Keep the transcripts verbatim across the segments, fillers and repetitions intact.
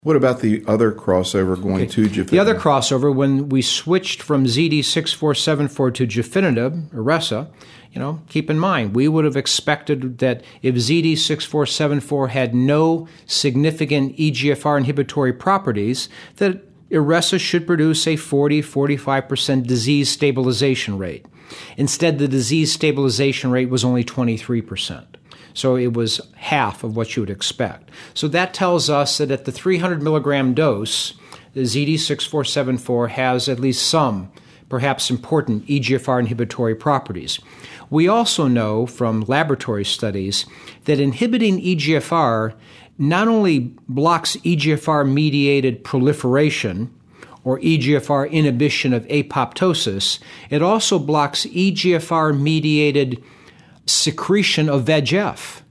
What about the other crossover going okay. to gefitinib? The other crossover, when we switched from Z D six four seven four to gefitinib, Iressa, you know, keep in mind, we would have expected that if Z D six four seven four had no significant E G F R inhibitory properties, that Iressa should produce a forty to forty-five percent disease stabilization rate. Instead, the disease stabilization rate was only twenty-three percent. So it was half of what you would expect. So that tells us that at the three hundred milligram dose, the Z D six four seven four has at least some, perhaps important, E G F R inhibitory properties. We also know from laboratory studies that inhibiting E G F R not only blocks E G F R-mediated proliferation or E G F R inhibition of apoptosis, it also blocks E G F R-mediated secretion of V E G F.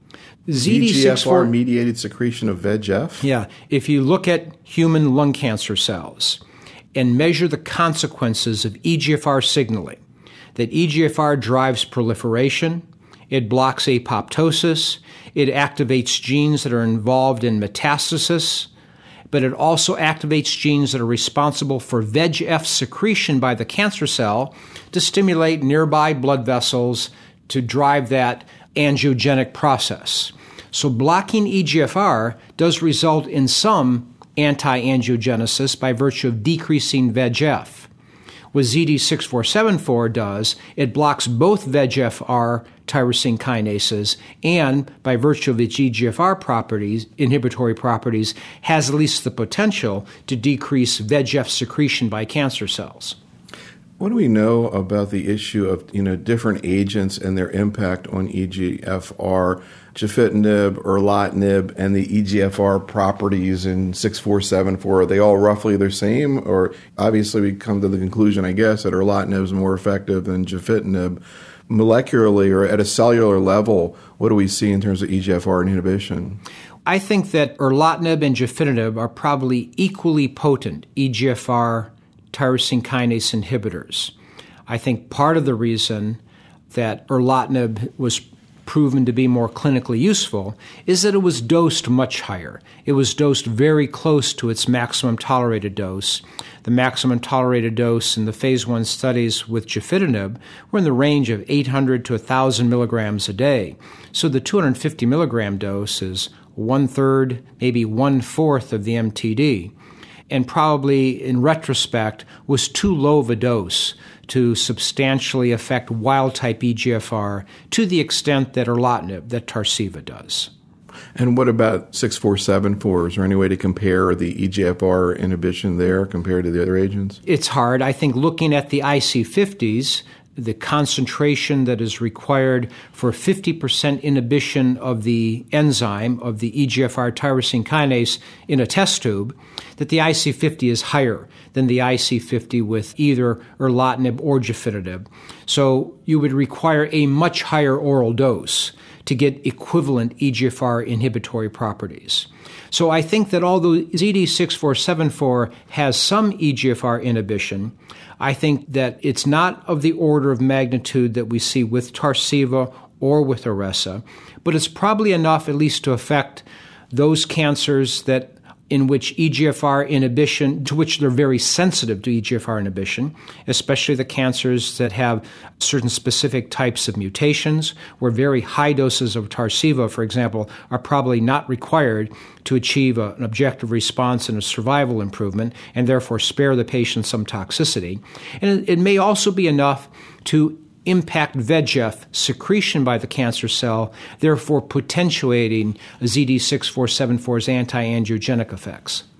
E G F R-mediated secretion of V E G F? Yeah. If you look at human lung cancer cells and measure the consequences of E G F R signaling, that E G F R drives proliferation, it blocks apoptosis, it activates genes that are involved in metastasis, but it also activates genes that are responsible for V E G F secretion by the cancer cell to stimulate nearby blood vessels to drive that angiogenic process. So blocking E G F R does result in some anti-angiogenesis by virtue of decreasing V E G F. What Z D six four seven four does, it blocks both V E G F R tyrosine kinases and, by virtue of its E G F R properties, inhibitory properties, has at least the potential to decrease V E G F secretion by cancer cells. What do we know about the issue of, you know, different agents and their impact on E G F R, gefitinib, erlotinib, and the E G F R properties in six four seven four? Are they all roughly the same? Or obviously we come to the conclusion, I guess, that erlotinib is more effective than gefitinib. Molecularly or at a cellular level, what do we see in terms of E G F R inhibition? I think that erlotinib and gefitinib are probably equally potent E G F R tyrosine kinase inhibitors. I think part of the reason that erlotinib was proven to be more clinically useful is that it was dosed much higher. It was dosed very close to its maximum tolerated dose. The maximum tolerated dose in the phase one studies with gefitinib were in the range of eight hundred to one thousand milligrams a day. So the two hundred fifty milligram dose is one-third, maybe one-fourth of the M T D, and probably, in retrospect, was too low of a dose to substantially affect wild-type E G F R to the extent that erlotinib, that Tarceva does. And what about six four seven four? Is there any way to compare the E G F R inhibition there compared to the other agents? It's hard. I think looking at the I C fifties, the concentration that is required for fifty percent inhibition of the enzyme of the E G F R tyrosine kinase in a test tube, that the I C fifty is higher than the I C fifty with either erlotinib or gefitinib. So you would require a much higher oral dose to get equivalent E G F R inhibitory properties. So I think that although Z D six four seven four has some E G F R inhibition, I think that it's not of the order of magnitude that we see with Tarceva or with Iressa, but it's probably enough at least to affect those cancers that in which E G F R inhibition, to which they're very sensitive to E G F R inhibition, especially the cancers that have certain specific types of mutations, where very high doses of Tarceva, for example, are probably not required to achieve a, an objective response and a survival improvement, and therefore spare the patient some toxicity. And it, it may also be enough to impact V E G F secretion by the cancer cell, therefore potentiating Z D six four seven four's anti-angiogenic effects.